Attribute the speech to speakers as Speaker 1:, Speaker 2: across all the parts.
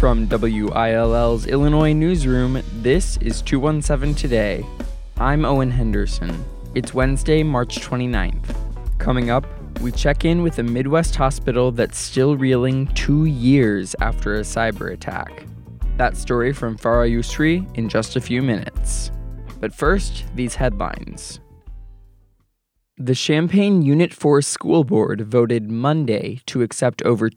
Speaker 1: From WILL's Illinois newsroom, this is 217 Today. I'm Owen Henderson. It's Wednesday, March 29th. Coming up, we check in with a Midwest hospital that's still reeling 2 years after a cyber attack. That story from Farah Yusri in just a few minutes. But first, these headlines. The Champaign Unit 4 School Board voted Monday to accept over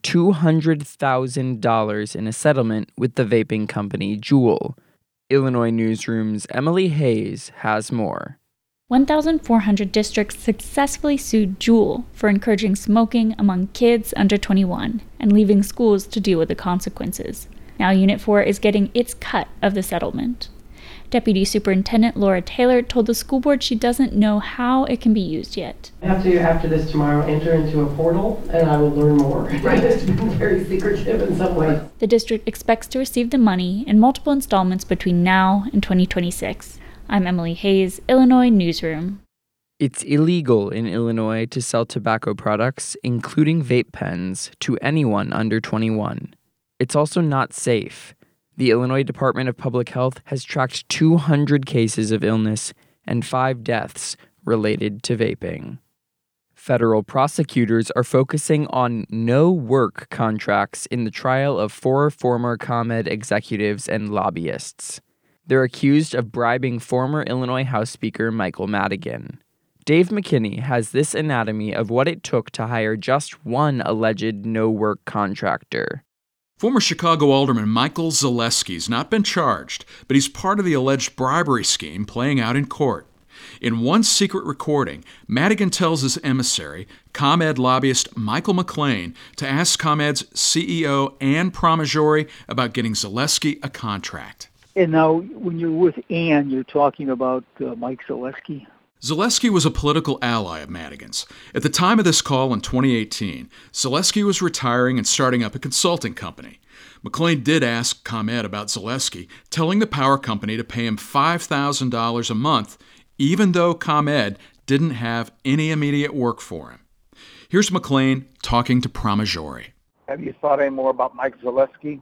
Speaker 1: $200,000 in a settlement with the vaping company Juul. Illinois Newsroom's Emily Hayes has more.
Speaker 2: 1,400 districts successfully sued Juul for encouraging smoking among kids under 21 and leaving schools to deal with the consequences. Now Unit 4 is getting its cut of the settlement. Deputy Superintendent Laura Taylor told the school board she doesn't know how it can be used yet.
Speaker 3: I have to, after this tomorrow, enter into a portal and I will learn more. Right. It's been very secretive in some ways.
Speaker 2: The district expects to receive the money in multiple installments between now and 2026. I'm Emily Hayes, Illinois Newsroom.
Speaker 1: It's illegal in Illinois to sell tobacco products, including vape pens, to anyone under 21. It's also not safe. The Illinois Department of Public Health has tracked 200 cases of illness and 5 deaths related to vaping. Federal prosecutors are focusing on no-work contracts in the trial of 4 former ComEd executives and lobbyists. They're accused of bribing former Illinois House Speaker Michael Madigan. Dave McKinney has this anatomy of what it took to hire just one alleged no-work contractor.
Speaker 4: Former Chicago Alderman Michael Zaleski's not been charged, but he's part of the alleged bribery scheme playing out in court. In one secret recording, Madigan tells his emissary, ComEd lobbyist Michael McLean, to ask ComEd's CEO Ann Pramaggiore about getting Zaleski a contract.
Speaker 5: And now, when you're with Ann, you're talking about Mike Zaleski?
Speaker 4: Zaleski was a political ally of Madigan's. At the time of this call in 2018, Zaleski was retiring and starting up a consulting company. McLean did ask ComEd about Zaleski, telling the power company to pay him $5,000 a month, even though ComEd didn't have any immediate work for him. Here's McLean talking to Pramaggiore.
Speaker 6: Have you thought any more about Mike Zaleski?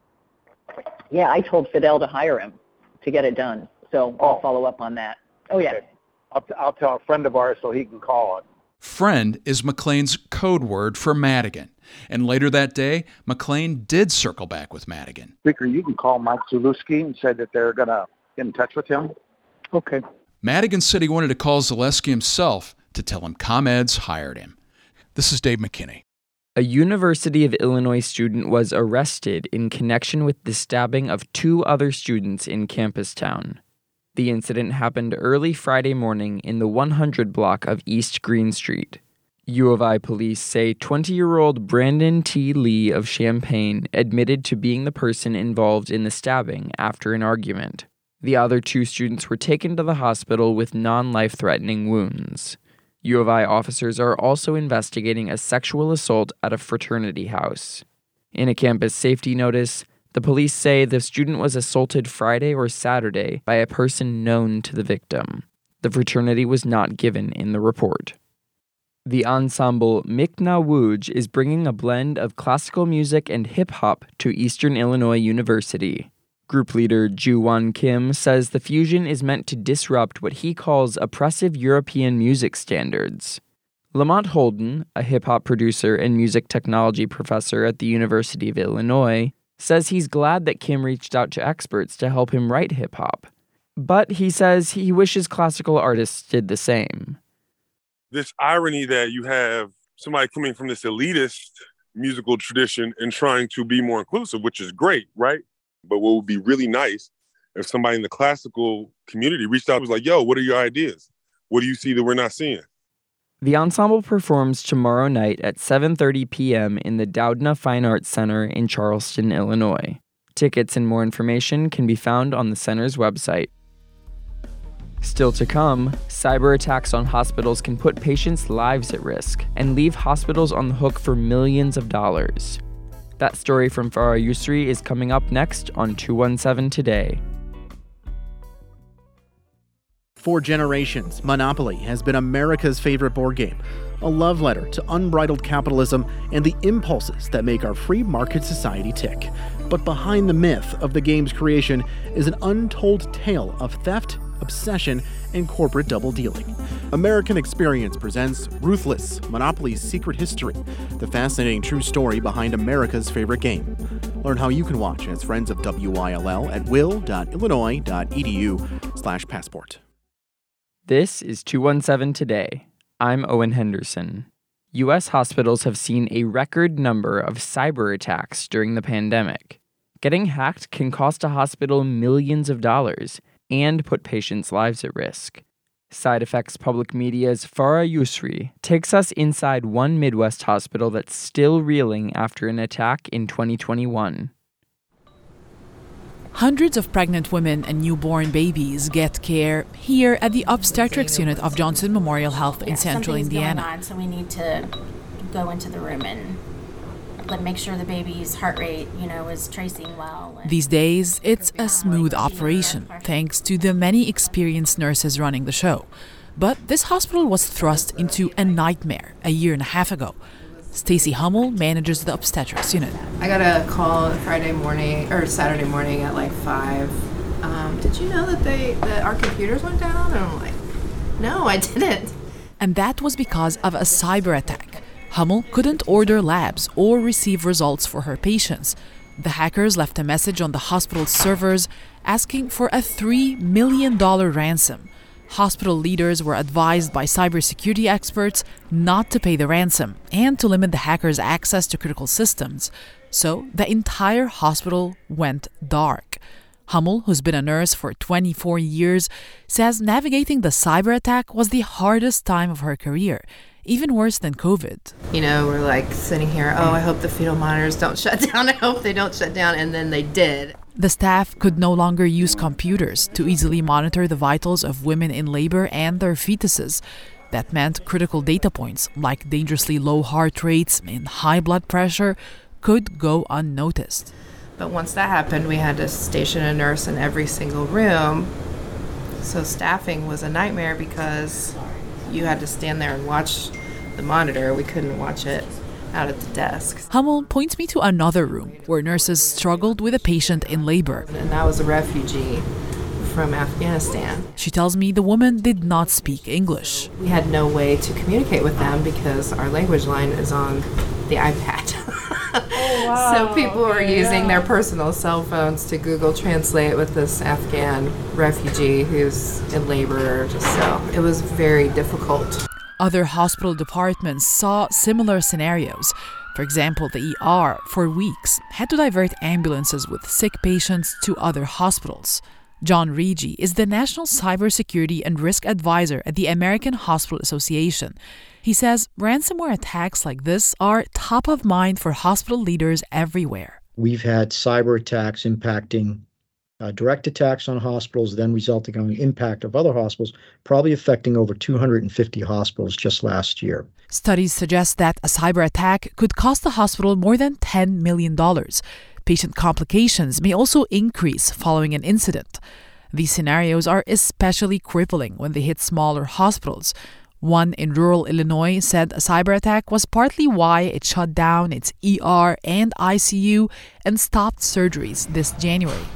Speaker 7: Yeah, I told Fidel to hire him to get it done, so I'll follow up on that. Oh, yeah.
Speaker 6: Okay. I'll tell a friend of ours so he can call it.
Speaker 4: Friend is McLean's code word for Madigan. And later that day, McLean did circle back with Madigan.
Speaker 6: Speaker, you can call Mike Zaleski and say that they're going to get in touch with him.
Speaker 5: Okay.
Speaker 4: Madigan said he wanted to call Zaleski himself to tell him ComEd's hired him. This is Dave McKinney.
Speaker 1: A University of Illinois student was arrested in connection with the stabbing of 2 other students in Campustown. The incident happened early Friday morning in the 100 block of East Green Street. U of I police say 20-year-old Brandon T. Lee of Champaign admitted to being the person involved in the stabbing after an argument. The other 2 students were taken to the hospital with non-life-threatening wounds. U of I officers are also investigating a sexual assault at a fraternity house. In a campus safety notice, the police say the student was assaulted Friday or Saturday by a person known to the victim. The fraternity was not given in the report. The ensemble Mikna Wuj is bringing a blend of classical music and hip-hop to Eastern Illinois University. Group leader Ju-Won Kim says the fusion is meant to disrupt what he calls oppressive European music standards. Lamont Holden, a hip-hop producer and music technology professor at the University of Illinois, says he's glad that Kim reached out to experts to help him write hip-hop. But he says he wishes classical artists did the same.
Speaker 8: This irony that you have somebody coming from this elitist musical tradition and trying to be more inclusive, which is great, right? But what would be really nice if somebody in the classical community reached out and was like, yo, what are your ideas? What do you see that we're not seeing?
Speaker 1: The ensemble performs tomorrow night at 7:30 p.m. in the Doudna Fine Arts Center in Charleston, Illinois. Tickets and more information can be found on the center's website. Still to come, cyber attacks on hospitals can put patients' lives at risk and leave hospitals on the hook for millions of dollars. That story from Farah Yusri is coming up next on 217 Today.
Speaker 9: For generations, Monopoly has been America's favorite board game, a love letter to unbridled capitalism and the impulses that make our free market society tick. But behind the myth of the game's creation is an untold tale of theft, obsession, and corporate double-dealing. American Experience presents Ruthless, Monopoly's Secret History, the fascinating true story behind America's favorite game. Learn how you can watch as friends of WILL at will.illinois.edu/passport.
Speaker 1: This is 217 Today. I'm Owen Henderson. U.S. hospitals have seen a record number of cyber attacks during the pandemic. Getting hacked can cost a hospital millions of dollars and put patients' lives at risk. Side Effects Public Media's Farah Yusri takes us inside one Midwest hospital that's still reeling after an attack in 2021.
Speaker 10: Hundreds of pregnant women and newborn babies get care here at the obstetrics unit of Johnson Memorial Health in Central Indiana.
Speaker 11: Going on, so we need to go into the room and make sure the baby's heart rate, is tracing well.
Speaker 10: These days, it's a smooth operation, thanks to the many experienced nurses running the show. But this hospital was thrust into a nightmare a year and a half ago. Stacy Hummel manages the obstetrics unit.
Speaker 12: I got a call Saturday morning at 5. Did you know that our computers went down? And I'm like, no, I didn't.
Speaker 10: And that was because of a cyber attack. Hummel couldn't order labs or receive results for her patients. The hackers left a message on the hospital's servers asking for a $3 million ransom. Hospital leaders were advised by cybersecurity experts not to pay the ransom and to limit the hackers' access to critical systems. So the entire hospital went dark. Hummel, who's been a nurse for 24 years, says navigating the cyber attack was the hardest time of her career, even worse than COVID.
Speaker 12: We're sitting here, I hope the fetal monitors don't shut down. I hope they don't shut down. And then they did.
Speaker 10: The staff could no longer use computers to easily monitor the vitals of women in labor and their fetuses. That meant critical data points like dangerously low heart rates and high blood pressure could go unnoticed.
Speaker 12: But once that happened, we had to station a nurse in every single room. So staffing was a nightmare because you had to stand there and watch the monitor. We couldn't watch it out at the desk.
Speaker 10: Hummel points me to another room where nurses struggled with a patient in labor.
Speaker 12: And that was a refugee from Afghanistan.
Speaker 10: She tells me the woman did not speak English.
Speaker 12: We had no way to communicate with them because our language line is on the iPad. Oh, wow. So people were using their personal cell phones to Google Translate with this Afghan refugee who's in labor. So it was very difficult.
Speaker 10: Other hospital departments saw similar scenarios. For example, the ER, for weeks, had to divert ambulances with sick patients to other hospitals. John Rigi is the National Cybersecurity and Risk Advisor at the American Hospital Association. He says ransomware attacks like this are top of mind for hospital leaders everywhere.
Speaker 13: We've had cyber attacks impacting direct attacks on hospitals, then resulting on the impact of other hospitals, probably affecting over 250 hospitals just last year.
Speaker 10: Studies suggest that a cyber attack could cost the hospital more than $10 million. Patient complications may also increase following an incident. These scenarios are especially crippling when they hit smaller hospitals. One in rural Illinois said a cyber attack was partly why it shut down its ER and ICU and stopped surgeries this January.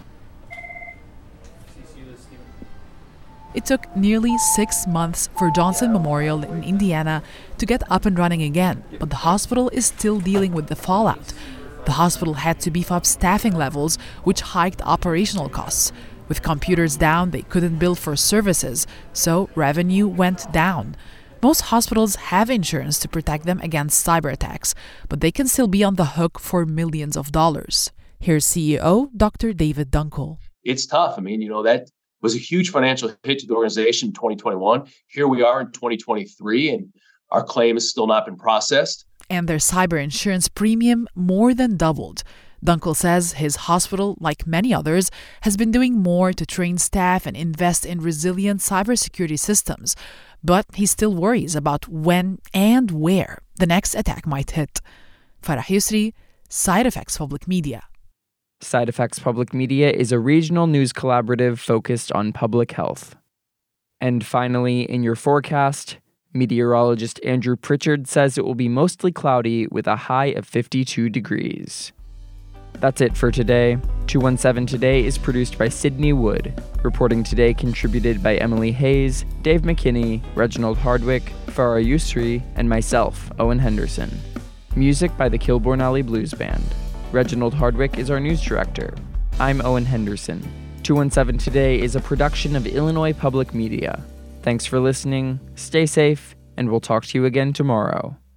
Speaker 10: It took nearly 6 months for Johnson Memorial in Indiana to get up and running again, but the hospital is still dealing with the fallout. The hospital had to beef up staffing levels, which hiked operational costs. With computers down, they couldn't bill for services, so revenue went down. Most hospitals have insurance to protect them against cyber attacks, but they can still be on the hook for millions of dollars. Here's CEO Dr. David Dunkel.
Speaker 14: It's tough. That was a huge financial hit to the organization in 2021. Here we are in 2023, and our claim has still not been processed.
Speaker 10: And their cyber insurance premium more than doubled. Dunkel says his hospital, like many others, has been doing more to train staff and invest in resilient cybersecurity systems. But he still worries about when and where the next attack might hit. Farah Yusri, Side Effects Public Media.
Speaker 1: Side Effects Public Media is a regional news collaborative focused on public health. And finally, in your forecast, meteorologist Andrew Pritchard says it will be mostly cloudy with a high of 52 degrees. That's it for today. 217 Today is produced by Sydney Wood. Reporting today contributed by Emily Hayes, Dave McKinney, Reginald Hardwick, Farah Yusri, and myself, Owen Henderson. Music by the Kilbourne Alley Blues Band. Reginald Hardwick is our news director. I'm Owen Henderson. 217 Today is a production of Illinois Public Media. Thanks for listening, stay safe, and we'll talk to you again tomorrow.